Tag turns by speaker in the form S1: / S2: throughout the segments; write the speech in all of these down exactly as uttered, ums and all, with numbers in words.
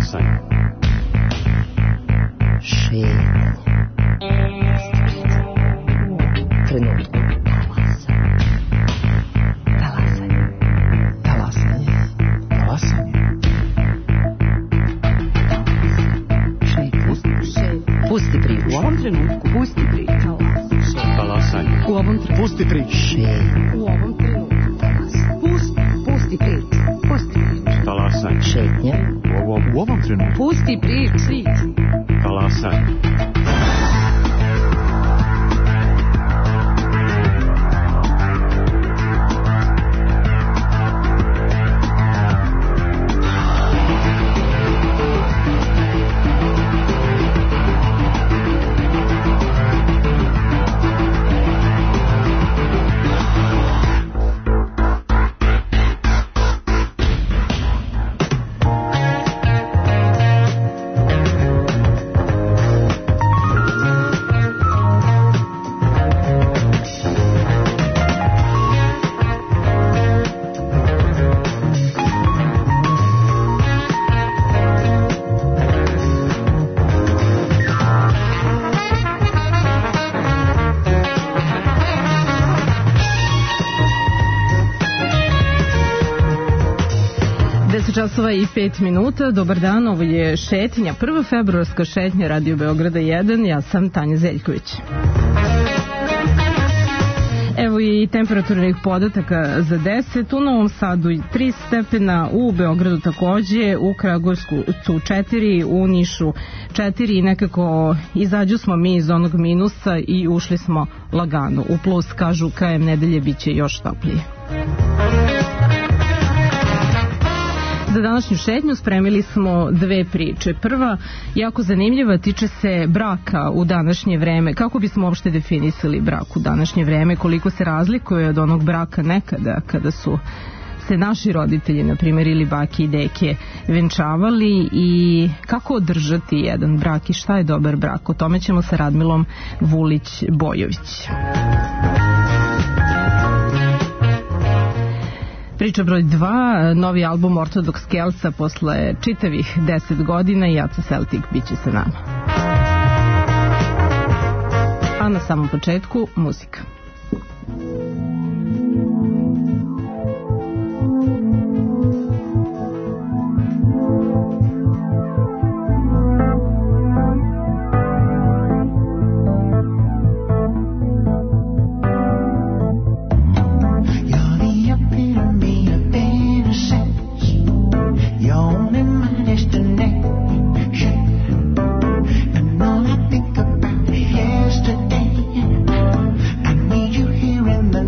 S1: Talasanje.
S2: Šetnja. Trenutku. Talasanje. Talasanje. Talasanje. Pusti priču.
S3: U ovom trenutku pusti priču.
S1: Talasanje.
S3: U ovom trenutku
S4: pusti priču.
S2: Šetnja.
S3: U ovom trenutku pusti, pusti priču. Pusti priču.
S1: Talasanje.
S2: Šetnja.
S1: U ovom,
S4: U ovom trenutku.
S3: Pusti priču.
S1: talasanje.
S5: Časova i pet minuta, dobar dan, ovo je šetnja, prva februarska šetnja Radio Beograda jedan, ja sam Tanja Zeljković. Evo i temperaturnih podataka za deset, u Novom Sadu tri stepena, u Beogradu takođe, u Kragujevcu četiri, u Nišu četiri i nekako izađu smo mi iz onog minusa i ušli smo lagano u plus, kažu krajem nedelje bit će još toplije. Za današnju šetnju spremili smo dve priče. Prva, jako zanimljiva, tiče se braka u današnje vreme. Kako bismo uopšte definisali brak u današnje vreme? Koliko se razlikuje od onog braka nekada kada su se naši roditelji, na primjer, ili bake i deke venčavali, i kako održati jedan brak i šta je dobar brak? O tome ćemo sa Radmilom Vulić-Bojović. Priča broj dva, novi album Orthodox Kelsa posle čitavih deset godina i Jaca Celtic biće sa nama. A na samom početku muzika.
S6: In the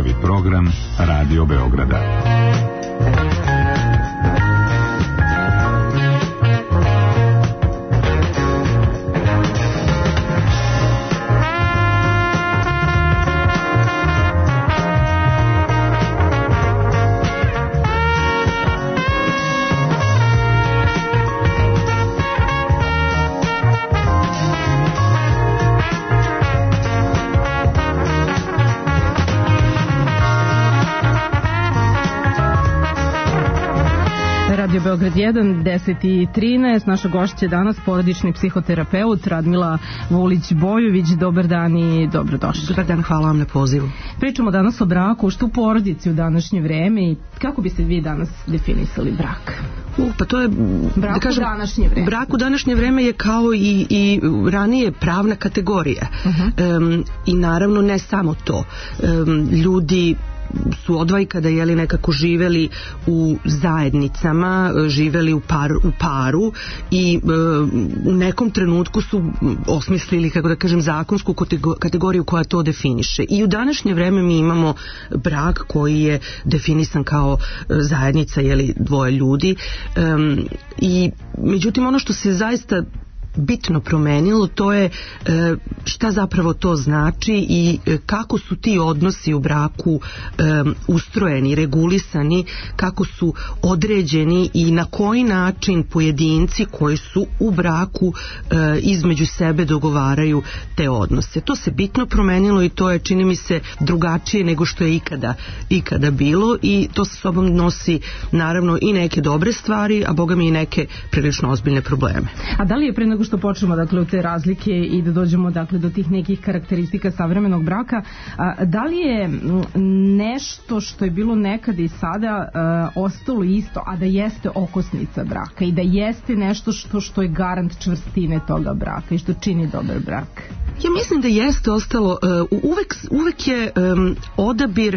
S4: Prvi program Radio Beograda.
S5: Beograd jedan, deset i trinaest. Naša gošća je danas porodični psihoterapeut Radmila Vulić-Bojović. Dobar dan i dobrodošli.
S2: Dobar dan, hvala vam na pozivu.
S5: Pričamo danas o braku, što u porodici u današnje vreme i kako biste vi danas definisali brak?
S2: U, pa to je,
S5: brak
S2: da kažem,
S5: u današnje vreme.
S2: Brak u današnje vreme je kao i, i ranije pravna kategorija. Uh-huh. um, I naravno ne samo to. Um, ljudi su odvajkada jeli nekako živeli u zajednicama, živeli u, par, u paru i e, u nekom trenutku su osmislili, kako da kažem, zakonsku kategoriju koja to definiše. I u današnje vreme mi imamo brak koji je definisan kao zajednica jeli dvoje ljudi e, i međutim ono što se zaista bitno promenilo, to je e, šta zapravo to znači i e, kako su ti odnosi u braku e, ustrojeni, regulisani, kako su određeni i na koji način pojedinci koji su u braku e, između sebe dogovaraju te odnose. To se bitno promenilo i to je, čini mi se, drugačije nego što je ikada, ikada bilo i to sa sobom nosi naravno i neke dobre stvari, a boga mi i neke prilično ozbiljne probleme.
S5: A da li je pre nego što počnemo dakle u te razlike i da dođemo dakle do tih nekih karakteristika savremenog braka, a, da li je nešto što je bilo nekada i sada a, ostalo isto, a da jeste okosnica braka i da jeste nešto što što je garant čvrstine toga braka i što čini dobar brak?
S2: Ja mislim da jeste ostalo, uh, uvek, uvek je um, odabir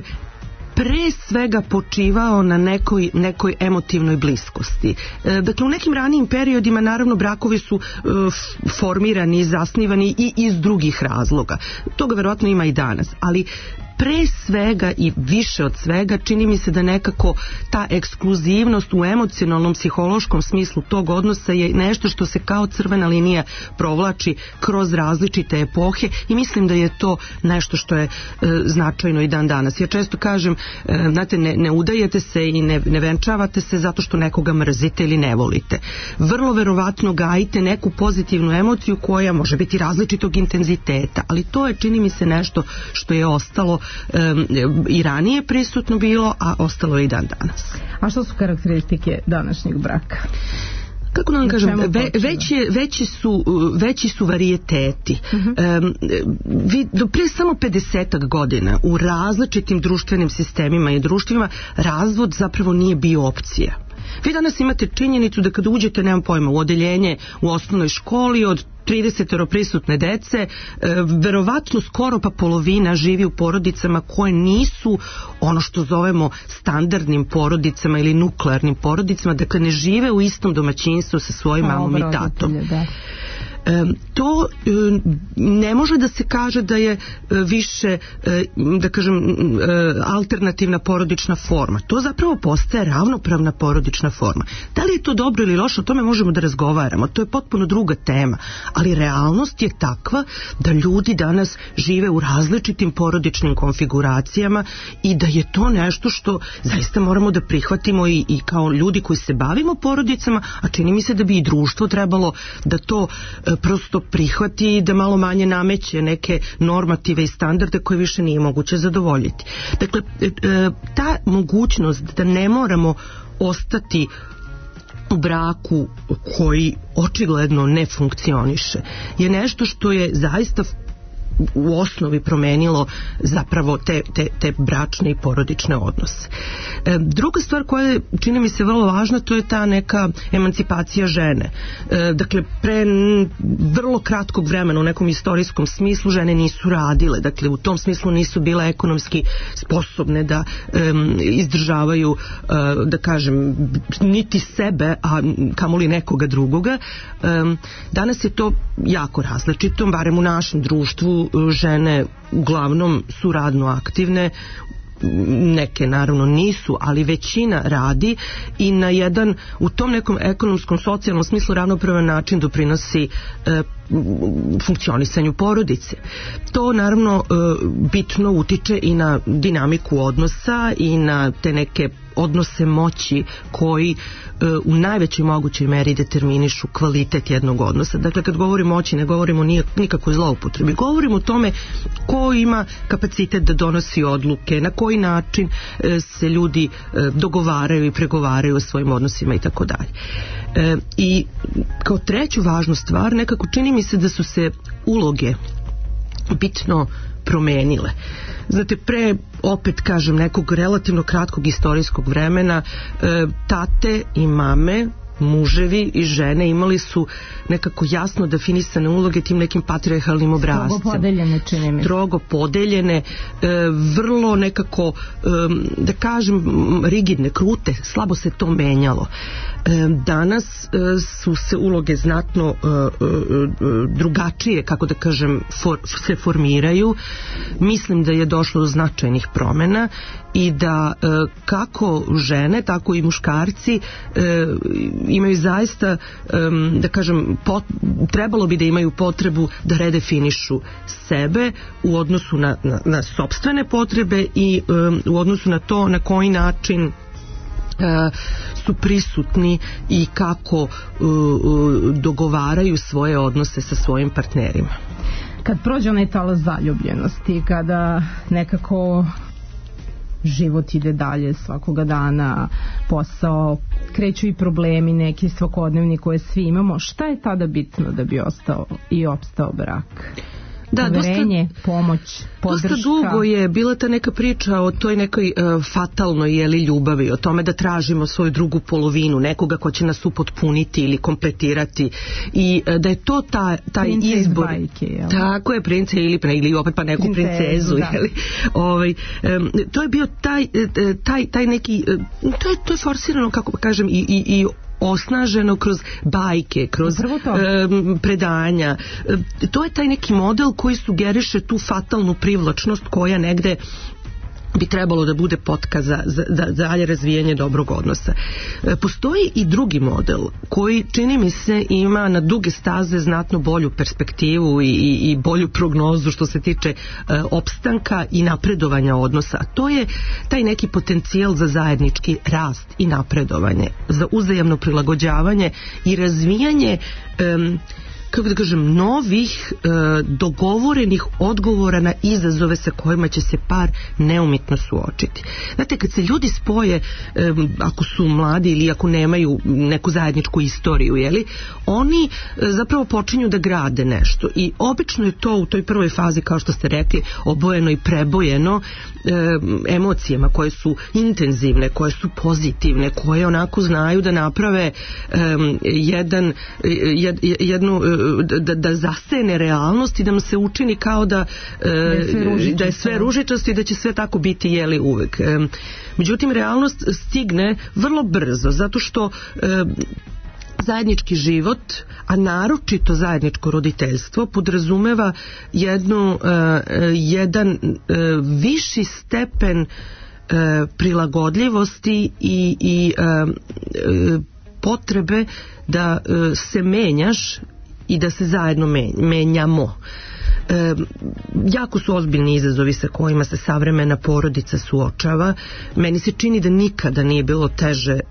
S2: pre svega počivao na nekoj, nekoj emotivnoj bliskosti. E, dakle, u nekim ranijim periodima naravno brakovi su e, formirani, zasnivani i iz drugih razloga. Toga verovatno ima i danas, ali pre svega i više od svega čini mi se da nekako ta ekskluzivnost u emocionalnom, psihološkom smislu tog odnosa je nešto što se kao crvena linija provlači kroz različite epohe i mislim da je to nešto što je e, značajno i dan danas. Ja često kažem, e, znate, ne, ne udajete se i ne, ne venčavate se zato što nekoga mrzite ili ne volite. Vrlo verovatno gajite neku pozitivnu emociju koja može biti različitog intenziteta, ali to je, čini mi se, nešto što je ostalo Um, i ranije prisutno bilo, a ostalo je i dan danas.
S5: A što su karakteristike današnjeg braka?
S2: Kako da vam kažem, ve, veći, veći, su, veći su varijeteti. Uh-huh. Um, vi, do prije samo pedesetak godina u različitim društvenim sistemima i društvima razvod zapravo nije bio opcija. Vi danas imate činjenicu da kada uđete, nemam pojma, u odeljenje u osnovnoj školi od tridesetoro prisutne dece, e, verovatno skoro pa polovina živi u porodicama koje nisu ono što zovemo standardnim porodicama ili nuklearnim porodicama, dakle ne žive u istom domaćinstvu sa svojim mamom i tatom. Da. E, to e, ne može da se kaže da je e, više, e, da kažem, e, alternativna porodična forma. To zapravo postaje ravnopravna porodična forma. Da li je to dobro ili loše, o tome možemo da razgovaramo. To je potpuno druga tema. Ali realnost je takva da ljudi danas žive u različitim porodičnim konfiguracijama i da je to nešto što zaista moramo da prihvatimo i, i kao ljudi koji se bavimo porodicama, a čini mi se da bi i društvo trebalo da to e, prosto prihvati, da malo manje nameće neke normative i standarde koje više nije moguće zadovoljiti. Dakle, ta mogućnost da ne moramo ostati u braku koji očigledno ne funkcioniše je nešto što je zaista u osnovi promenilo zapravo te, te, te bračne i porodične odnose. E, druga stvar koja je, čini mi se, vrlo važna, to je ta neka emancipacija žene. E, dakle, pre vrlo kratkog vremena u nekom istorijskom smislu žene nisu radile, dakle u tom smislu nisu bile ekonomski sposobne da e, izdržavaju, e, da kažem, niti sebe, a kamoli nekoga drugoga. E, danas je to jako različito, barem u našem društvu žene uglavnom su radno aktivne, neke naravno nisu, ali većina radi i na jedan u tom nekom ekonomskom, socijalnom smislu ravnopravan način doprinosi e, funkcionisanju porodice. To naravno e, bitno utiče i na dinamiku odnosa i na te neke odnose moći koji e, u najvećoj mogućoj meri determinišu kvalitet jednog odnosa. Dakle, kad govorimo o moći, ne govorimo nikakvoj zloupotrebi. Govorimo o tome ko ima kapacitet da donosi odluke, na koji način e, se ljudi e, dogovaraju i pregovaraju o svojim odnosima i tako dalje. E, I kao treću važnu stvar, nekako čini mi se da su se uloge bitno promenile. Znate, pre, opet kažem, nekog relativno kratkog istorijskog vremena, e, tate i mame, muževi i žene imali su nekako jasno definisane uloge tim nekim patrijarhalnim obrascem.
S5: Strogo podeljene, čini mi.
S2: Strogo podeljene, e, vrlo nekako, e, da kažem, rigidne, krute, slabo se to menjalo. E, danas e, su se uloge znatno e, e, drugačije, kako da kažem, for, se formiraju. Mislim da je došlo do značajnih promena i da e, kako žene, tako i muškarci e, imaju zaista, um, da kažem, pot, trebalo bi da imaju potrebu da redefinišu sebe u odnosu na, na, na sopstvene potrebe i um, u odnosu na to na koji način uh, su prisutni i kako uh, uh, dogovaraju svoje odnose sa svojim partnerima.
S5: Kad prođe onaj talas zaljubljenosti, kada nekako život ide dalje svakoga dana, posao, kreću i problemi neki svakodnevni koje svi imamo, šta je tada bitno da bi ostao i opstao brak?
S2: Da,
S5: poverenje, dosta, pomoć, podrška.
S2: Dosta dugo je bila ta neka priča o toj nekoj uh, fatalnoj jeli, ljubavi, o tome da tražimo svoju drugu polovinu, nekoga ko će nas upotpuniti ili kompletirati i uh, da je to ta, taj
S5: prince
S2: izbor.
S5: Bajke, jel?
S2: Tako je, prince ili, ili opet pa neku
S5: princezu,
S2: princezu.
S5: da.
S2: Jeli, ovaj, um, to je bio taj, taj, taj neki, uh, to, je, to je forsirano, kako pa kažem, i, i, i osnaženo kroz bajke, kroz e, predanja. E, to je taj neki model koji sugeriše tu fatalnu privlačnost koja negde bi trebalo da bude potka za, za, za dalje razvijanje dobrog odnosa. E, postoji i drugi model koji, čini mi se, ima na duge staze znatno bolju perspektivu i, i, i bolju prognozu što se tiče e, opstanka i napredovanja odnosa. A to je taj neki potencijal za zajednički rast i napredovanje, za uzajamno prilagođavanje i razvijanje e, kako da kažem, novih e, dogovorenih odgovora na izazove sa kojima će se par neumitno suočiti. Znate, kad se ljudi spoje, e, ako su mladi ili ako nemaju neku zajedničku istoriju, jeli, oni e, zapravo počinju da grade nešto i obično je to u toj prvoj fazi, kao što ste rekli, obojeno i prebojeno e, emocijama koje su intenzivne, koje su pozitivne, koje onako znaju da naprave e, jedan, jed, jednu Da, da zasene realnost i da mu se učini kao da, e, da je sve ružičasto i da će sve tako biti jeli uvek. E, međutim, realnost stigne vrlo brzo, zato što e, zajednički život, a naročito zajedničko roditeljstvo, podrazumeva jednu, e, jedan e, viši stepen e, prilagodljivosti i, i e, e, potrebe da e, se menjaš i da se zajedno menjamo. E, jako su ozbiljni izazovi sa kojima se savremena porodica suočava. Meni se čini da nikada nije bilo teže e,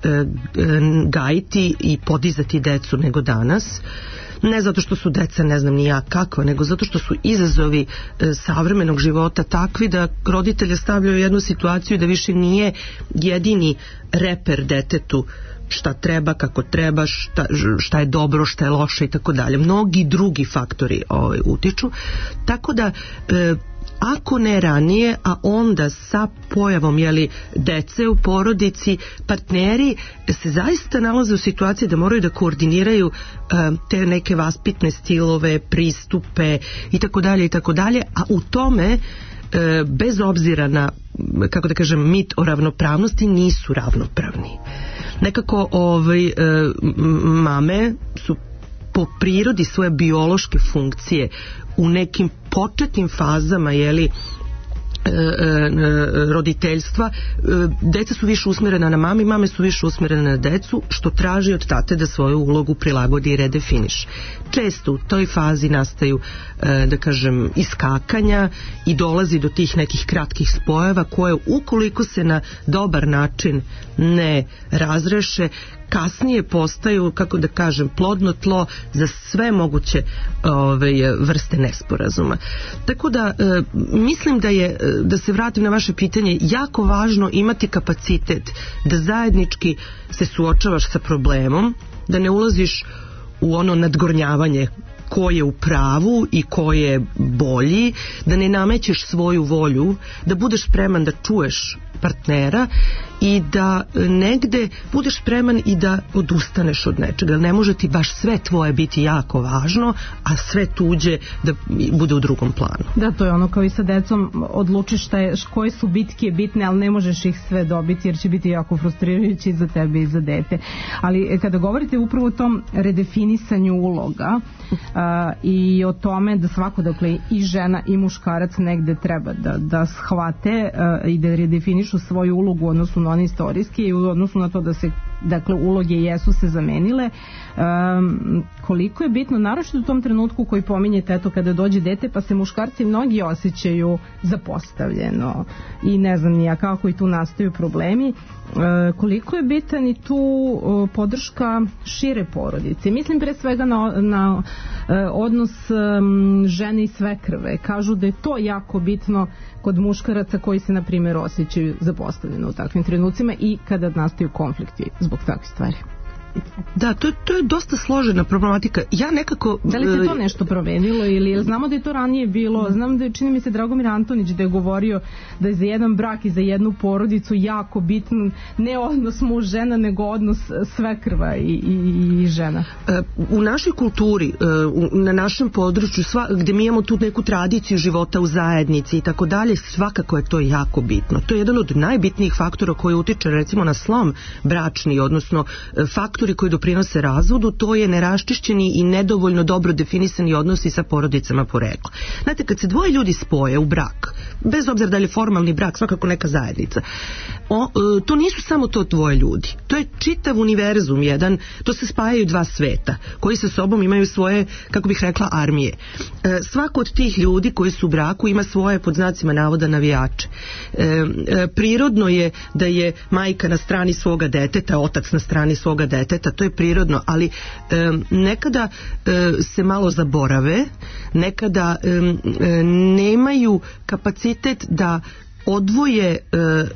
S2: gajiti i podizati decu nego danas. Ne zato što su deca ne znam ni ja kakva, nego zato što su izazovi e, savremenog života takvi da roditelje stavljaju u jednu situaciju da više nije jedini reper detetu šta treba, kako treba, šta, šta je dobro, šta je loše i tako dalje. Mnogi drugi faktori ovaj, utiču. Tako da e, ako ne ranije, a onda sa pojavom jeli, dece u porodici, partneri se zaista nalaze u situaciji da moraju da koordiniraju e, te neke vaspitne stilove, pristupe i tako dalje i tako dalje, a u tome e, bez obzira na, kako da kažem, mit o ravnopravnosti, nisu ravnopravni. Nekako ovaj, e, mame su po prirodi svoje biološke funkcije u nekim početnim fazama jeli, roditeljstva, deca su više usmjerena na mami, mame su više usmjerene na decu, što traži od tate da svoju ulogu prilagodi i redefiniš. Često u toj fazi nastaju, da kažem, iskakanja i dolazi do tih nekih kratkih spojeva koje, ukoliko se na dobar način ne razreše, kasnije postaju, kako da kažem, plodno tlo za sve moguće ove, vrste nesporazuma. Tako da e, mislim da je, da se vratim na vaše pitanje, jako važno imati kapacitet da zajednički se suočavaš sa problemom, da ne ulaziš u ono nadgornjavanje ko je u pravu i ko je bolji, da ne namećeš svoju volju, da budeš spreman da čuješ partnera i da negde budeš spreman i da odustaneš od nečega. Ne može ti baš sve tvoje biti jako važno, a sve tuđe da bude u drugom planu.
S5: Da, to je ono kao i sa decom, odlučiš šta je, koje su bitke bitne, ali ne možeš ih sve dobiti jer će biti jako frustrirajući za tebe i za dete. Ali kada govorite upravo o tom redefinisanju uloga a, i o tome da svako, dakle i žena i muškarac negde treba da, da shvate a, i da redefinišu svoju ulogu u odnosu na one istorijske i u odnosu na to da se, dakle, uloge jesu se zamenile. Um, koliko je bitno, naročito u tom trenutku koji pominjete, eto, kada dođe dete, pa se muškarci mnogi osjećaju zapostavljeno i ne znam nija kako i tu nastaju problemi. Uh, koliko je bitan i tu uh, podrška šire porodice. Mislim pre svega na, na uh, odnos um, žene i svekrve. Kažu da je to jako bitno kod muškaraca koji se, na primjer, osjećaju zapostavljeno u takvim trenucima i kada nastaju konflikti zbog takvih stvari.
S2: Da, to je, to je dosta složena problematika. Ja nekako...
S5: Da li se to nešto promenilo ili znamo da je to ranije bilo? Znam da je, čini mi se, Dragomir Antonić da je govorio da je za jedan brak i za jednu porodicu jako bitan ne odnos muž-žena, nego odnos svekrva i, i, i žena.
S2: U našoj kulturi, na našem području, sva, gde mi imamo tu neku tradiciju života u zajednici i tako dalje, svakako je to jako bitno. To je jedan od najbitnijih faktora koji utiče, recimo, na slom bračni, odnosno faktor koji doprinose razvodu, to je neraščišćeni i nedovoljno dobro definisani odnosi sa porodicama porekla. Znate, kad se dvoje ljudi spoje u brak, bez obzira da li je formalni brak, svakako neka zajednica, o, to nisu samo to dvoje ljudi. To je čitav univerzum jedan, to se spajaju dva sveta, koji sa sobom imaju svoje, kako bih rekla, armije. E, svako od tih ljudi koji su u braku ima svoje, pod znacima navoda, navijače. E, e, prirodno je da je majka na strani svoga deteta, otac na strani svoga deteta, to je prirodno, ali e, nekada e, se malo zaborave, nekada e, e, nemaju kapacitet da odvoje e,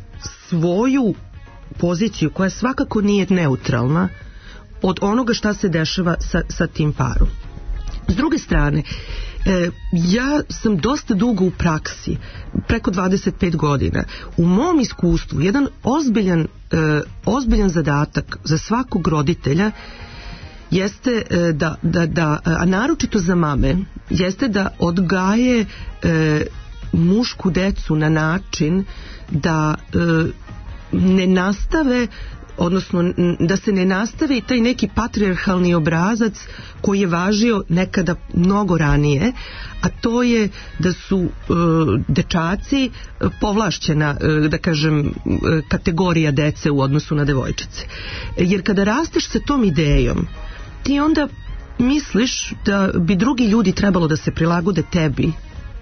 S2: svoju poziciju, koja svakako nije neutralna, od onoga šta se dešava sa, sa tim parom. S druge strane, E, ja sam dosta dugo u praksi, preko dvadeset pet godina. U mom iskustvu jedan ozbiljan, e, ozbiljan zadatak za svakog roditelja jeste e, da, da, da, a naročito za mame, jeste da odgaje e, mušku decu na način da e, ne nastave, odnosno da se ne nastavi taj neki patrijarhalni obrazac koji je važio nekada mnogo ranije, a to je da su uh, dečaci povlašćena, uh, da kažem, uh, kategorija dece u odnosu na devojčice. Jer kada rasteš sa tom idejom, ti onda misliš da bi drugi ljudi trebalo da se prilagode tebi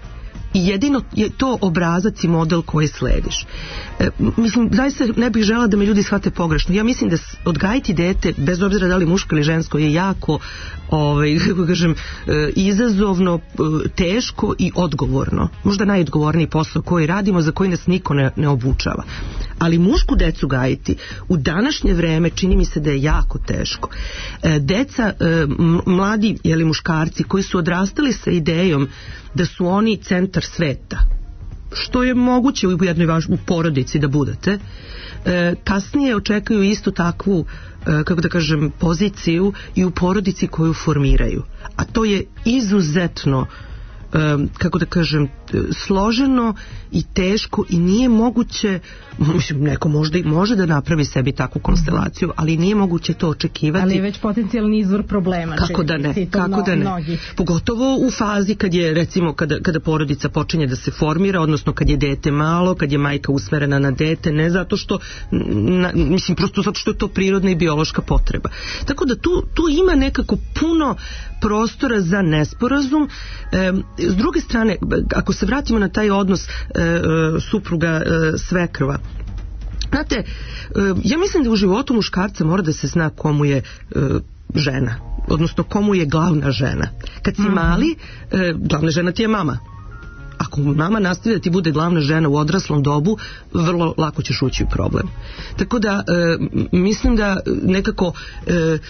S2: i jedino je to obrazac i model koji slediš. E, mislim, zaista ne bih žela da me ljudi shvate pogrešno. Ja mislim da odgajiti dete, bez obzira da li muško ili žensko, je jako ovaj, kako kažem, e, izazovno, e, teško i odgovorno. Možda najodgovorniji posao koji radimo, za koji nas niko ne, ne obučava. Ali mušku decu gajiti u današnje vreme čini mi se da je jako teško. E, deca, e, mladi ili muškarci koji su odrastali sa idejom da su oni centar sveta, što je moguće u jednoj vaš, u porodici da budete, e, kasnije očekuju istu takvu, e, kako da kažem, poziciju i u porodici koju formiraju. A to je izuzetno kako da kažem, složeno i teško i nije moguće, mislim, neko možda može da napravi sebi takvu konstelaciju, ali nije moguće to očekivati.
S5: Ali je već potencijalni izvor problema.
S2: Kako da ne, kako da ne. Pogotovo u fazi kad je, recimo, kada, kada porodica počinje da se formira, odnosno kad je dete malo, kad je majka usmerena na dete, ne zato što, na, mislim, prosto zato što je to prirodna i biološka potreba. Tako da tu, tu ima nekako puno prostora za nesporazum. E, s druge strane, ako se vratimo na taj odnos e, e, supruga e, svekrva, znate, e, ja mislim da u životu muškarca mora da se zna komu je e, žena, odnosno komu je glavna žena. Kad si mali, e, glavna žena ti je mama. Ako mama nastavi da ti bude glavna žena u odraslom dobu, vrlo lako ćeš ući u problem. Tako da e, mislim da nekako e,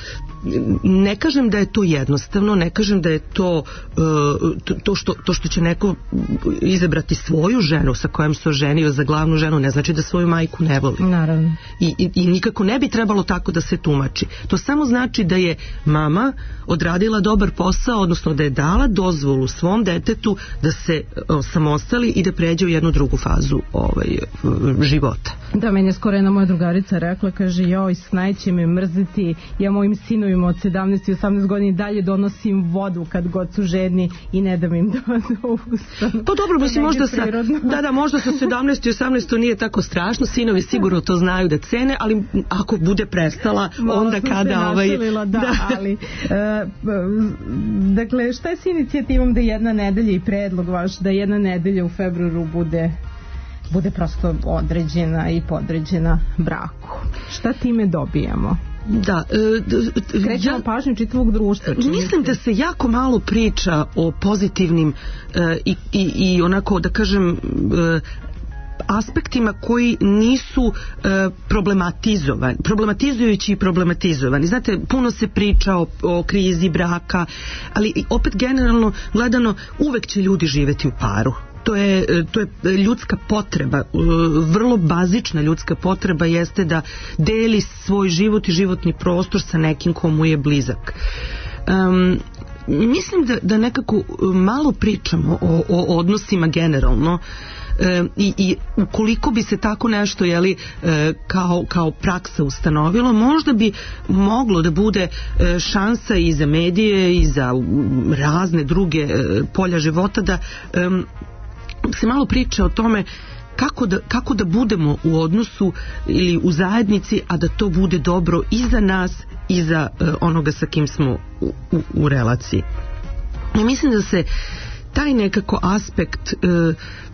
S2: ne kažem da je to jednostavno, ne kažem da je to e, to, što, to što će neko izabrati svoju ženu sa kojom se oženio za glavnu ženu, ne znači da svoju majku ne voli.
S5: Naravno.
S2: I, i, i nikako ne bi trebalo tako da se tumači. To samo znači da je mama odradila dobar posao, odnosno da je dala dozvolu svom detetu da se samostali i da pređe u jednu drugu fazu ovaj, života.
S5: Da, meni je skoro jedna moja drugarica rekla, kaže, joj, snaj će me mrziti, ja mojim sinovima od sedamnaest i osamnaest godina dalje donosim vodu kad god su žedni i ne dam im da ustanu.
S2: Pa dobro, mislim, možda sa, da, da, možda sa sedamnaest i osamnaest to nije tako strašno, sinovi sigurno to znaju da cene, ali ako bude prestala, onda kada ovaj...
S5: Da, da, ali uh, dakle, šta je s inicijativom da jedna nedelja i predlog vaš, da jedna nedelja u februaru bude bude prosto određena i podređena braku? Šta time dobijamo?
S2: Da, e,
S5: krećemo ja, pažnju čitavog društva.
S2: Mislim da se jako malo priča o pozitivnim e, i, i, i onako da kažem e, aspektima koji nisu e, problematizovani, problematizujući i problematizovani. Znate, puno se priča o, o krizi braka, ali opet generalno gledano uvek će ljudi živeti u paru. To je, to je ljudska potreba, vrlo bazična ljudska potreba jeste da deli svoj život i životni prostor sa nekim komu je blizak. Um, mislim da, da nekako malo pričamo o, o odnosima generalno. E, i, i ukoliko bi se tako nešto jeli, e, kao, kao praksa ustanovilo, možda bi moglo da bude e, šansa i za medije i za razne druge e, polja života da e, se malo priča o tome kako da, kako da budemo u odnosu ili u zajednici, a da to bude dobro i za nas i za e, onoga sa kim smo u, u, u relaciji. I mislim da se taj nekako aspekt e,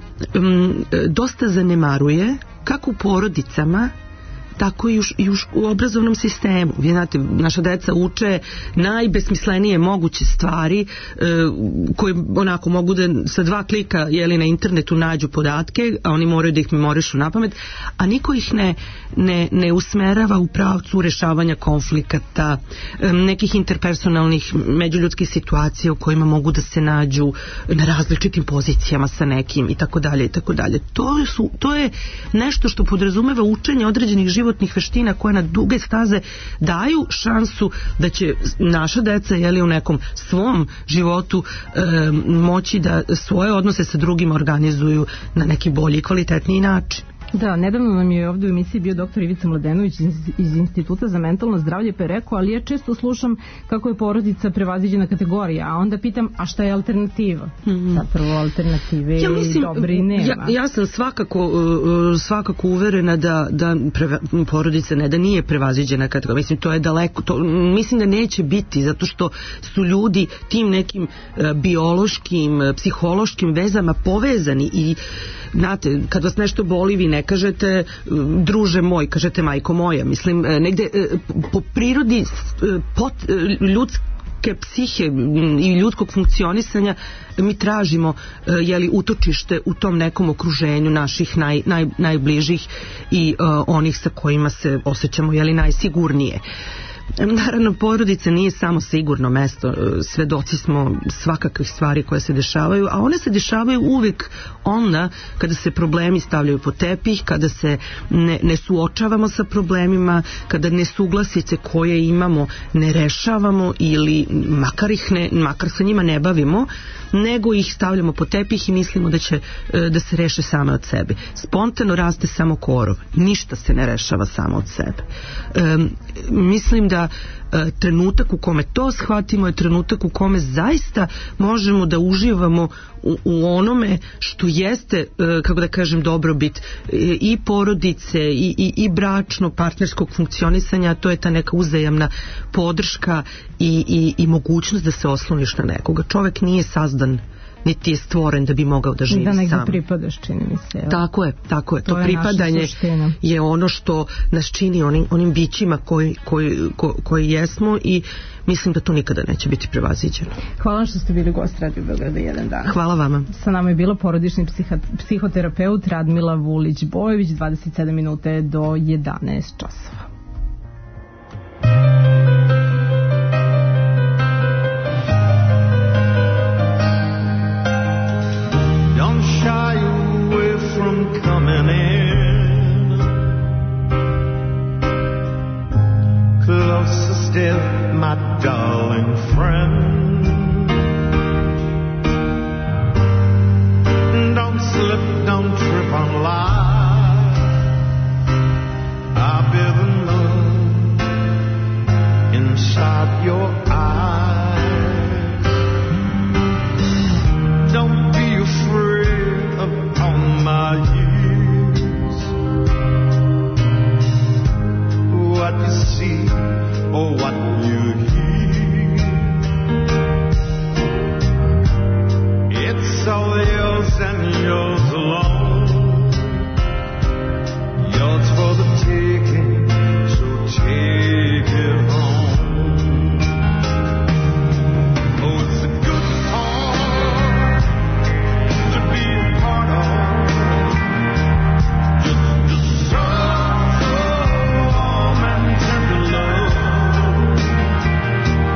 S2: Um, dosta zanemaruje kako u porodicama tako i u, i u, u obrazovnom sistemu. Vi znate, naša deca uče najbesmislenije moguće stvari e, koje onako mogu da sa dva klika jeli, na internetu nađu podatke, a oni moraju da ih memorišu na pamet, a niko ih ne, ne, ne usmerava u pravcu rešavanja konflikata, e, nekih interpersonalnih međuljudskih situacija u kojima mogu da se nađu na različitim pozicijama sa nekim i tako dalje i tako dalje. To su, to je nešto što podrazumeva učenje određenih životnih životnih veština koje na duge staze daju šansu da će naša deca jeli, u nekom svom životu e, moći da svoje odnose sa drugima organizuju na neki bolji i kvalitetniji način.
S5: Da, nedavno nam je ovdje u emisiji bio doktor Ivica Mladenović iz, iz Instituta za mentalno zdravlje, pa je rekao, ali ja često slušam kako je porodica prevaziđena kategorija, a onda pitam, a šta je alternativa? Mm. Zapravo alternative ja mislim, dobri nema.
S2: Ja, ja sam svakako, svakako uverena da, da preva, porodica ne da nije prevaziđena kategorija. Mislim, to je daleko, to, mislim da neće biti, zato što su ljudi tim nekim biološkim, psihološkim vezama povezani i znate, kad vas nešto boli, vi ne kažete druže moj, kažete majko moja. Mislim, negde po prirodi pot, ljudske psihe i ljudskog funkcionisanja mi tražimo jeli, utočište u tom nekom okruženju naših naj, naj, najbližih i uh, onih sa kojima se osjećamo jeli, najsigurnije. Naravno, porodica nije samo sigurno mesto, svedoci smo svakakvih stvari koje se dešavaju, a one se dešavaju uvek onda kada se problemi stavljaju pod tepih, kada se ne, ne suočavamo sa problemima, kada nesuglasice koje imamo ne rešavamo ili makar, ih ne, makar sa njima ne bavimo, nego ih stavljamo pod tepih i mislimo da će da se reše same od sebe. Spontano raste samo korov, ništa se ne rešava samo od sebe. E, mislim da e, trenutak u kome to shvatimo je trenutak u kome zaista možemo da uživamo u, u onome što jeste, e, kako da kažem, dobrobit e, i porodice i, i, i bračno partnerskog funkcionisanja, a to je ta neka uzajamna podrška i, i, i mogućnost da se osloniš na nekoga. Čovek nije sazdan niti je stvoren da bi mogao da živi sam. Da negdje
S5: sam. Pripadaš, čini mi se. Evo.
S2: Tako je, tako je. To,
S5: to je
S2: pripadanje je ono što nas čini onim, onim bićima koji, koji, ko, koji jesmo i mislim da to nikada neće biti prevaziđeno.
S5: Hvala vam što ste bili gost Radio Beograda jedan dan.
S2: Hvala vama.
S5: Sa nama je bilo porodični psiha, psihoterapeut Radmila Vulić-Bojović, dvadeset sedam minuta do jedanaest časova.
S6: Coming in closer still, my darling friend. Don't slip, don't trip on life. I'll be the moon inside your eyes. Don't be afraid of all my years. What you see or what you hear, it's all yours and yours alone. Yours for the taking, so take it home. Oh, it's a good part to be a part of. Just, just so warm and tender love.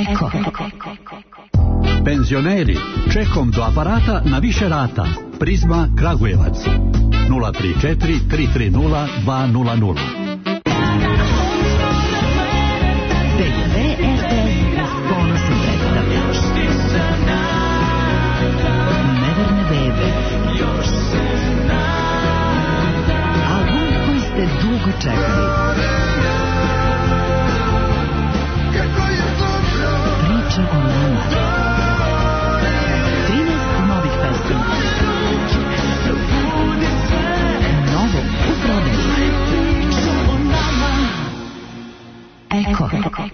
S3: Eko.
S7: Penzioneri, čekom do aparata na više rata. Prizma Kragujevac. nula tri četiri tri tri nula dva nula nula.
S3: W R T S ponosno predstavlja Neverne bebe. Album koji ste dugo čekali. Priča o nama. trinaest novih pesama. Novo u prodaju. Eko.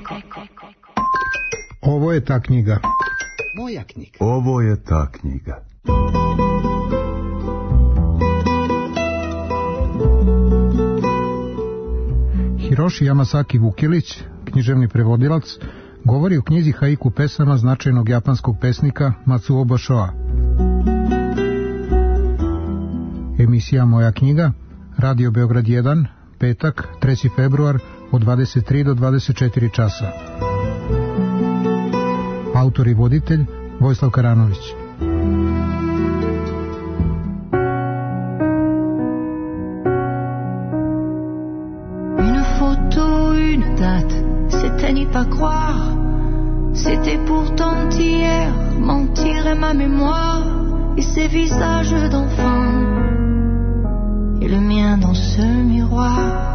S8: Ovo je ta knjiga.
S2: Moja knjiga.
S4: Ovo je ta knjiga.
S8: Hiroshi Yamasaki Vukilić, književni prevodilac, govori o knjizi haiku pesama značajnog japanskog pesnika Matsuo Bashoa. Emisija Moja knjiga, Radio Beograd jedan, petak, treći februar, od dvadeset tri do dvadeset četiri časa. Autor i voditelj Vojislav Karanović.
S9: Une photo, une date, c'était n'y pas croire. C'était pourtant hier, mentir est ma mémoire. Et ces visages d'enfants, et le mien dans ce miroir.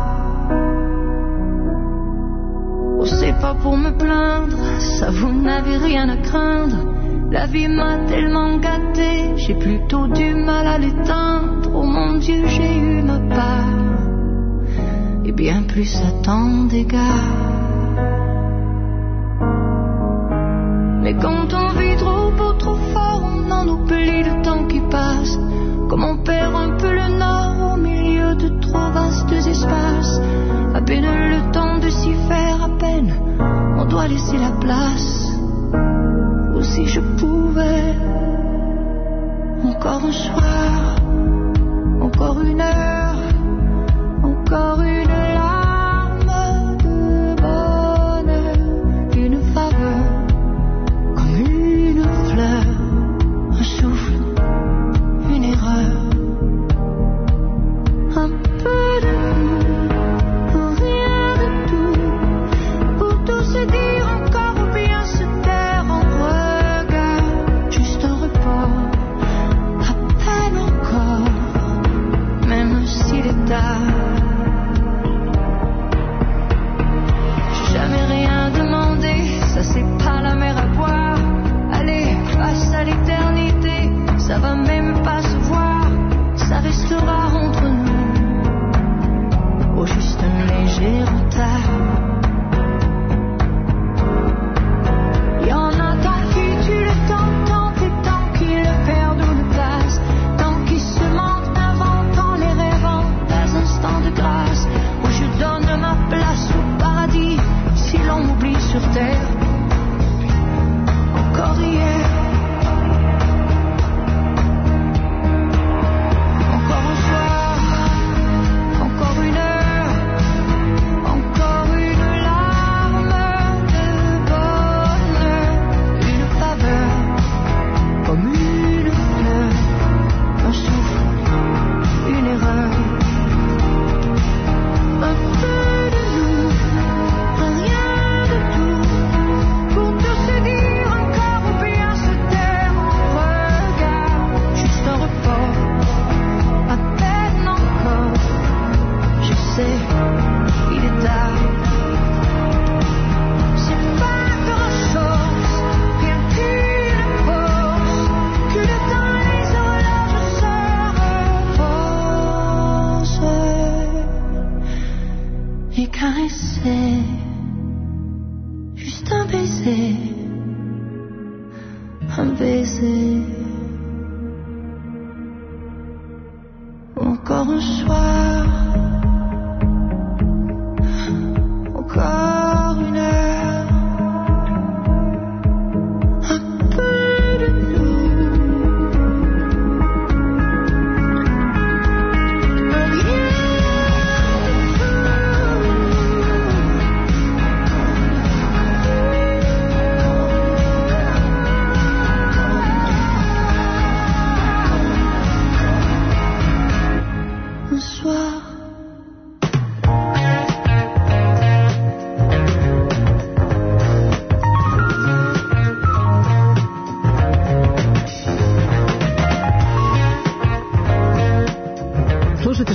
S9: Oh, c'est pas pour me plaindre, ça vous n'avez rien à craindre. La vie m'a tellement gâté, j'ai plutôt du mal à l'éteindre. Oh mon Dieu, j'ai eu ma part, et bien plus à tant d'égards. Mais quand on vit trop beau, trop fort, on en oublie le temps qui passe. Comme on perd un peu le nord au milieu de trop vastes espaces. À peine le temps de s'y faire, à peine on doit laisser la place. Ou si je pouvais, encore un soir, encore une heure, encore une larme de bonheur, une faveur, comme une fleur, un souffle, une erreur, un peu de tout, rien de tout, pour tout se dire encore ou bien se taire en regard, juste un report, à peine encore, même s'il est tard. J'ai jamais rien demandé, ça c'est pas la mer à boire. Allez, face à l'éternité, ça va même pas se voir, ça restera entre nous, au juste un léger retard. Y'en a tant qui tuent le temps, tant et tant qui le perdent ou le placent, tant qui se mentent, inventant les rêvant, des instants de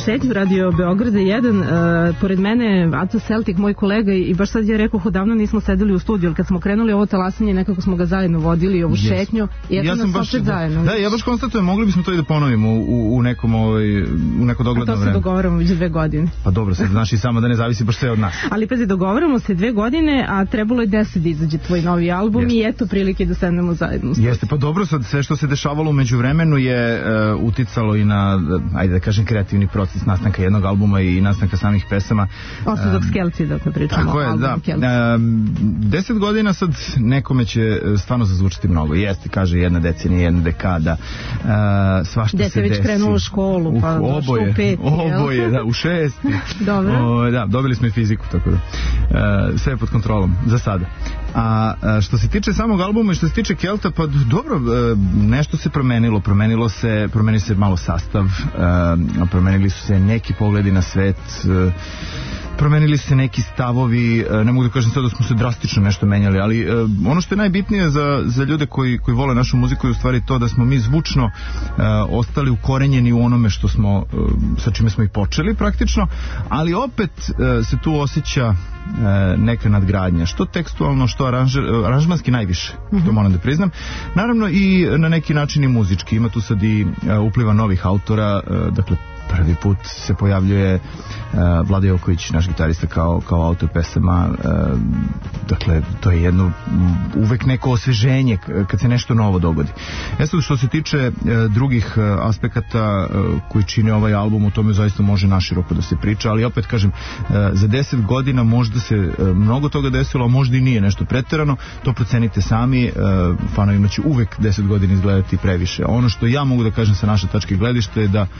S5: šetnju Radio Beograda jedan, uh, pored mene Aco Celtic, moj kolega, i baš sad je rekao, odavno nismo sedeli u studiju, ali kad smo krenuli ovo talasanje, nekako smo ga zajedno vodili, ovu yes. šetnju, i eto ja nas baš, opet da, zajedno.
S10: Da, ja baš konstatujem, mogli bismo to i da ponovimo u, u nekom ovaj, u neko dogledno vreme. A to se vreme. dogovaramo već dve godine. Pa dobro, sad znaš i samo da ne zavisi baš sve od nas.
S5: Ali pazi, dogovaramo se dve godine, a trebalo je deset da izađe tvoj novi album Jeste. I eto prilike da sednemo zajedno.
S10: Jeste, pa dobro, sad sve što se dešavalo u međuvremenu je uh, uticalo i na, ajde da kažem, kreativni proces nastanka jednog albuma i nastanka samih pesama.
S5: Osudak um, Skelci, dakle pričamo
S10: tako je, da. Um, deset godina sad nekome će stvarno zazvučiti mnogo. Jeste, kaže, jedna decenija, jedna dekada. Uh, svašta
S5: Dete
S10: se desi.
S5: Dete već krenulo u školu, pa uh, došlo u peti.
S10: Oboje, da, u šesti.
S5: Dobro.
S10: O, da, dobili smo i fiziku, tako da. Uh, sve je pod kontrolom, za sada. A uh, što se tiče samog albuma i što se tiče Kelta, pa dobro, uh, nešto se promenilo. Promenilo se, promenilo se malo sastav, uh, promenili su se neki pogledi na svet, uh, promenili su se neki stavovi, ne mogu da kažem sad da smo se drastično nešto menjali, ali uh, ono što je najbitnije za, za ljude koji, koji vole našu muziku je u stvari to da smo mi zvučno uh, ostali ukorenjeni u onome što smo, uh, sa čime smo i počeli praktično, ali opet uh, se tu osjeća uh, neka nadgradnja, što tekstualno, što aranž, aranžmanski najviše, mm-hmm. to moram da priznam. Naravno i na neki način i muzički, ima tu sad i uh, upliva novih autora, uh, dakle prvi put se pojavljuje uh, Vlada Joković, naš gitarista, kao, kao autor pesama. Uh, dakle, to je jedno uvek neko osveženje kad se nešto novo dogodi. E sad, što se tiče uh, drugih uh, aspekata uh, koji čine ovaj album, o tome zaista može naširoko da se priča, ali opet kažem, uh, za deset godina možda se uh, mnogo toga desilo, a možda i nije nešto preterano, to procenite sami, uh, fanovima će uvek deset godina izgledati previše. Ono što ja mogu da kažem sa naše tačke gledišta je da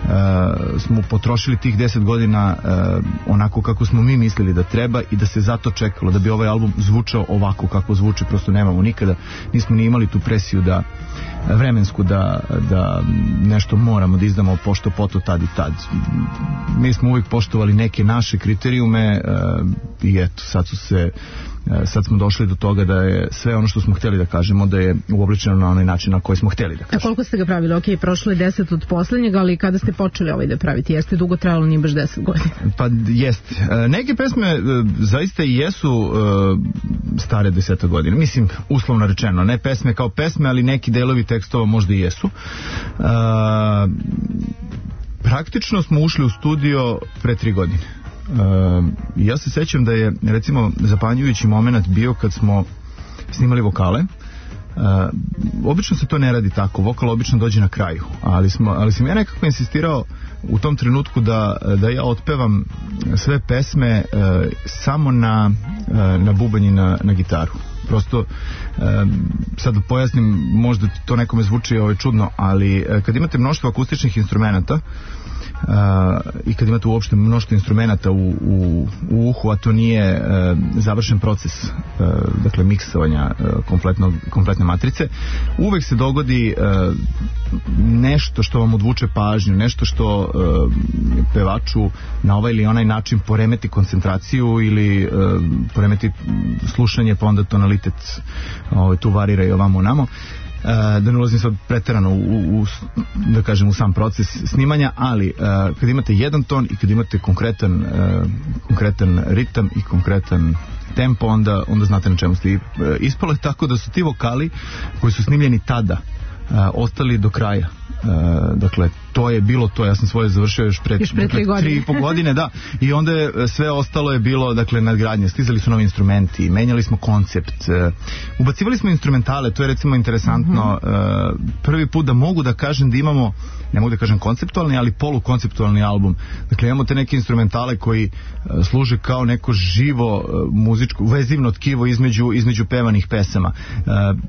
S10: Uh, smo potrošili tih deset godina uh, onako kako smo mi mislili da treba i da se zato čekalo da bi ovaj album zvučao ovako kako zvuči, prosto nemamo nikada, nismo ni imali tu presiju da vremensku da, da nešto moramo da izdamo pošto poto tad i tad. Mi smo uvijek poštovali neke naše kriterijume uh, i eto, sad su se sad smo došli do toga da je sve ono što smo htjeli da kažemo da je uobličeno na onaj način na koji smo htjeli da kažemo.
S5: A koliko ste ga pravili? Ok, prošlo je deset od poslednjeg, ali kada ste počeli ovaj da praviti? Jeste dugo trajalo, nije baš deset godina?
S10: Pa jeste. Neke pesme zaista i jesu stare deseta godina. Mislim, uslovno rečeno, ne pesme kao pesme, ali neki delovi tekstova možda i jesu. Praktično smo ušli u studio pre tri godine. Uh, ja se sećam da je recimo zapanjujući moment bio kad smo snimali vokale. Uh, obično se to ne radi tako, vokal obično dođe na kraju, ali, smo, ali sam ja nekako insistirao u tom trenutku da, da ja otpevam sve pesme uh, samo na, uh, na bubanj i na, na gitaru. Prosto, um, sad da pojasnim, možda to nekome zvuči ovaj, čudno, ali uh, kad imate mnoštvo akustičnih instrumenata Uh, i kad imate uopšte mnoštvo instrumenta u, u, u uhu, a to nije uh, završen proces uh, dakle miksovanja uh, kompletnog, kompletne matrice, uvek se dogodi uh, nešto što vam odvuče pažnju, nešto što uh, pevaču na ovaj ili onaj način poremeti koncentraciju ili uh, poremeti slušanje, pa onda tonalitet uh, tu varira i ovamo namo. Uh, da ne ulazim sad preterano u, u, da kažem, u sam proces snimanja, ali uh, kad imate jedan ton i kad imate konkretan, uh, konkretan ritam i konkretan tempo, onda, onda znate na čemu ste. Uh, ispalo je tako da su ti vokali koji su snimljeni tada uh, ostali do kraja. Uh, dakle, to je bilo to, ja sam svoje završio još pre,
S5: još pre tri,
S10: dakle, tri i po godine, da, i onda je sve ostalo je bilo, dakle, nadgradnje, stizali su novi instrumenti, menjali smo koncept, uh, ubacivali smo instrumentale, to je recimo interesantno, uh-huh. uh, prvi put da mogu da kažem da imamo, ne mogu da kažem konceptualni, ali polukonceptualni album, dakle, imamo te neke instrumentale koji uh, služe kao neko živo uh, muzičko, vezivno tkivo između, između pevanih pesama. Uh,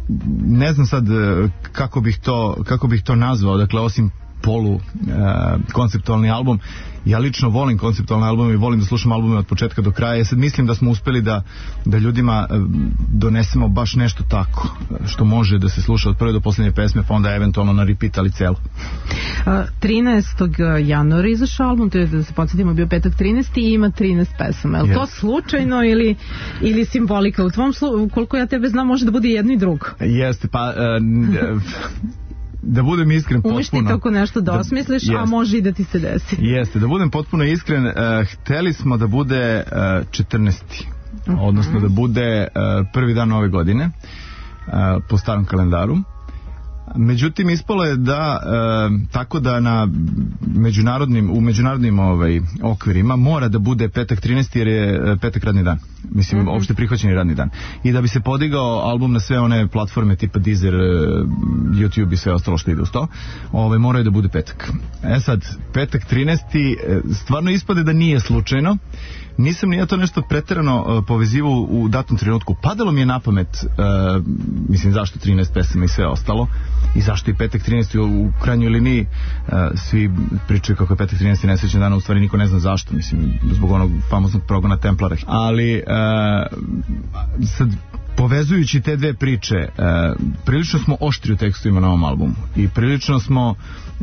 S10: ne znam sad uh, kako bih to, kako bih to nazvao, dakle, osim polu uh, konceptualni album. Ja lično volim konceptualne albume i volim da slušam albume od početka do kraja. Ja sad mislim da smo uspeli da, da ljudima uh, donesemo baš nešto tako, što može da se sluša od prve do posljednje pesme, pa onda eventualno na repeat, ali celo.
S5: Uh, trinaestog januara izašao album, to je, da se podsjetimo, bio petak trinaesti i ima trinaest pesama. Je li yes. to slučajno ili, ili simbolika? U tvom slu, koliko ja tebe znam, može da bude jedno i drugo.
S10: Jeste, pa... Uh, da budem iskren potpuno.
S5: Umeš ti tako nešto da osmisliš, da, a može i da ti se desi.
S10: Jeste, da budem potpuno iskren, uh, hteli smo da bude uh, četrnaesti Uh-huh. Odnosno da bude uh, prvi dan ove godine uh, po starom kalendaru. Međutim, ispalo je da e, tako da na međunarodnim, u međunarodnim ovaj, okvirima mora da bude petak trinaesti jer je petak radni dan. Mislim, mm-hmm. opšte prihvaćeni radni dan. I da bi se podigao album na sve one platforme tipa Deezer, YouTube i sve ostalo što ide uz to, ovaj, moraju da bude petak. E sad, petak trinaesti stvarno ispade da nije slučajno. Nisam ni ja to nešto preterano uh, povezivao u datom trenutku. Padalo mi je na pamet, uh, mislim, zašto trinaest pesama i sve ostalo, i zašto i petak trinaesti u, u krajnjoj liniji. Uh, svi pričaju kako je petak trinaesti nesrećan dan, u stvari niko ne zna zašto, mislim, zbog onog famoznog progona Templara. Ali uh, sad, povezujući te dve priče, e, prilično smo oštri u tekstovima na ovom albumu i prilično smo e,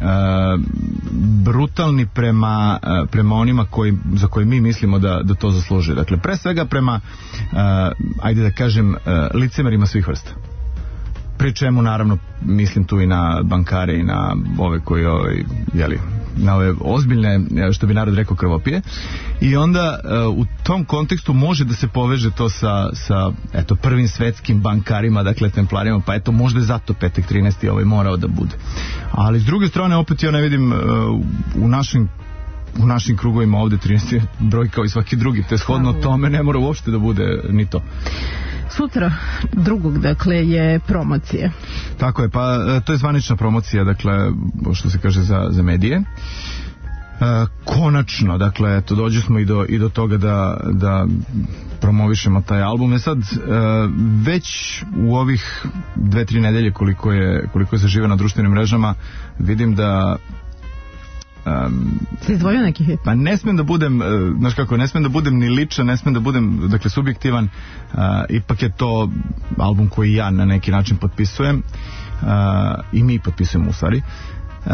S10: brutalni prema, e, prema onima koji, za koje mi mislimo da, da to zaslužuje. Dakle, pre svega prema, e, ajde da kažem, e, licemerima svih vrsta. Pri čemu, naravno, mislim tu i na bankare i na ove koji, ovaj, jeli, na ove ozbiljne, što bi narod rekao, krvopije. I onda uh, u tom kontekstu može da se poveže to sa, sa eto, prvim svetskim bankarima, dakle templarima, pa eto, možda je zato petak trinaesti ovaj morao da bude. Ali s druge strane, opet ja ne vidim uh, u našim u našim krugovima ovde trinaesti broj kao i svaki drugi, te shodno tome ne mora uopšte da bude ni to.
S5: Sutra drugog, dakle, je promocije.
S10: Tako je, pa to je zvanična promocija, dakle, što se kaže za, za medije. E, konačno, dakle, eto, dođe smo i do, i do toga da, da promovišemo taj album. E sad, e, već u ovih dve, tri nedelje koliko je, koliko je zaživa na društvenim mrežama, vidim da Um,
S5: se izdvojio neki hit?
S10: Pa ne smem da budem, uh, znaš kako, ne smem da budem ni ličan, ne smem da budem, dakle, subjektivan. Uh, ipak je to album koji ja na neki način potpisujem uh, i mi potpisujemo u stvari. Uh,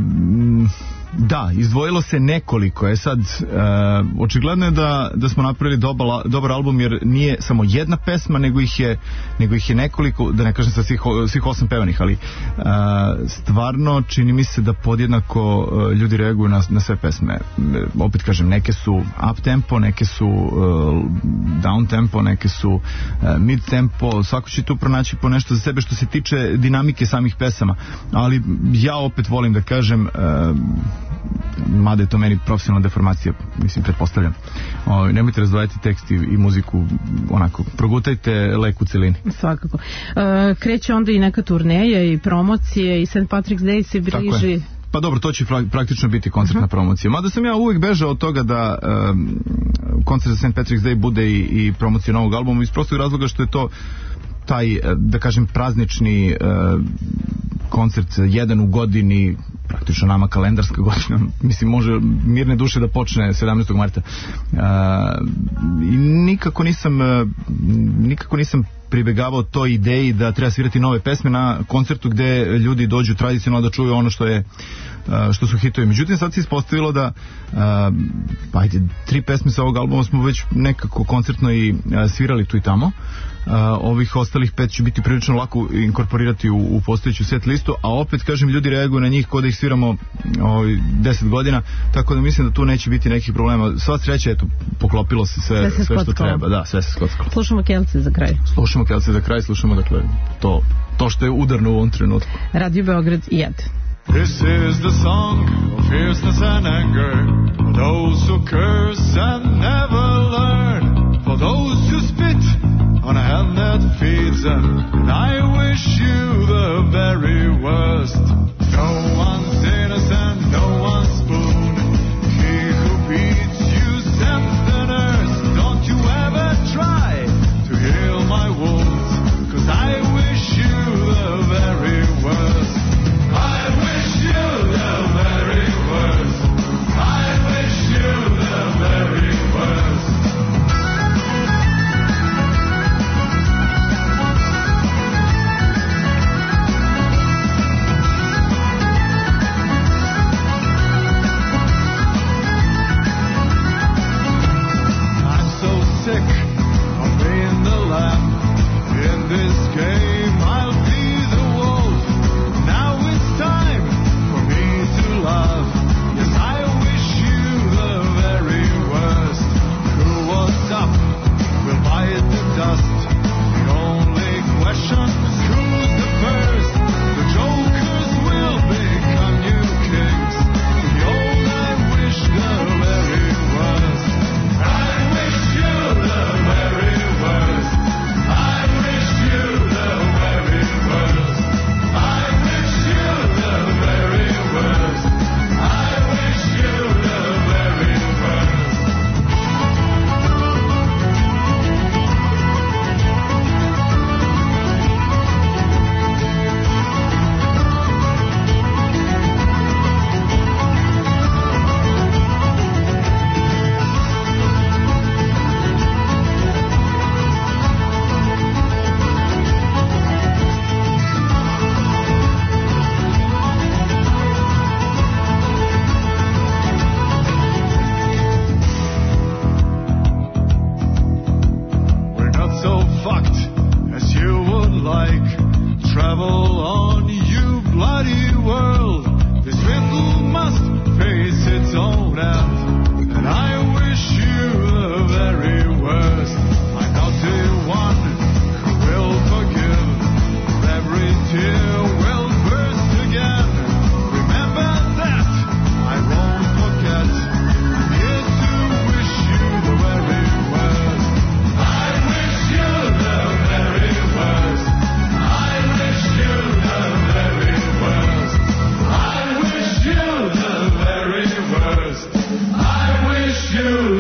S10: da, izdvojilo se nekoliko. Je sad, uh, očigledno je da, da smo napravili dobar, dobar album, jer nije samo jedna pesma, nego ih je, nego ih je nekoliko, da ne kažem sa svih, svih osam pevanih, ali uh, stvarno čini mi se da podjednako uh, ljudi reaguju na, na sve pesme. Uh, opet kažem, neke su up tempo, neke su uh, down tempo, neke su uh, mid tempo, svako će tu pronaći po nešto za sebe što se tiče dinamike samih pesama, ali ja opet volim da kažem, uh, mada je to meni profesionalna deformacija, mislim, pretpostavljam. O, nemojte razdvajati tekst i, i muziku, onako, progutajte lek u celini.
S5: Svakako. E, kreće onda i neka turneja i promocije i Saint Patrick's Day se bliži.
S10: Pa dobro, to će praktično biti koncertna uh-huh. promocija. Mada sam ja uvijek bežao od toga da um, koncert za Saint Patrick's Day bude i, i promocija novog albuma iz prostog razloga što je to taj, da kažem, praznični uh, koncert jedan u godini, praktično nama kalendarska godina, mislim, može mirne duše da počne sedamnaestog marta. Uh, i nikako nisam uh, nikako nisam pribegavao toj ideji da treba svirati nove pesme na koncertu gde ljudi dođu tradicionalno da čuju ono što je što su hitovi. Međutim, sad se ispostavilo da pa ajde, tri pesme sa ovog albuma smo već nekako koncertno i svirali tu i tamo. Uh, ovih ostalih pet će biti prilično lako inkorporirati u, u postojeću set listu, a opet, kažem, ljudi reaguju na njih kao da ih sviramo ovaj, deset godina, tako da mislim da tu neće biti nekih problema. Sva sreća, eto, poklopilo se sve, sve, sve što treba. Da, sve se skockalo.
S5: Slušamo Kelce za kraj.
S10: Slušamo Kelce za kraj, slušamo, dakle, to, to što je udarno u ovom trenutku.
S5: Radio Beograd jedan.
S6: This is the song of fierceness and anger, for those who curse and never learn, for those who spit on a hand that feeds them, and I wish you the very worst. No one's innocent, no one's spoon. He who beats you sends the nurse. Don't you ever try to heal my wounds, 'cause I wish you the very worst. I wish you the very worst. I wish you the very worst.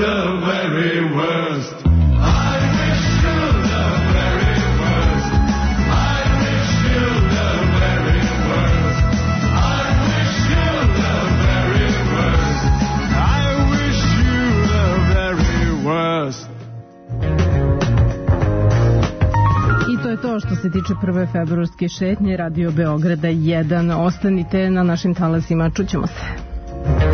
S6: the very worst. I wish you the very worst. I wish you the very worst. I wish you the very worst. I wish you the very worst.
S5: I to je to što se tiče prve februarske šetnje Radio Beograda jedan. Ostanite na našim talasima, čućemo se.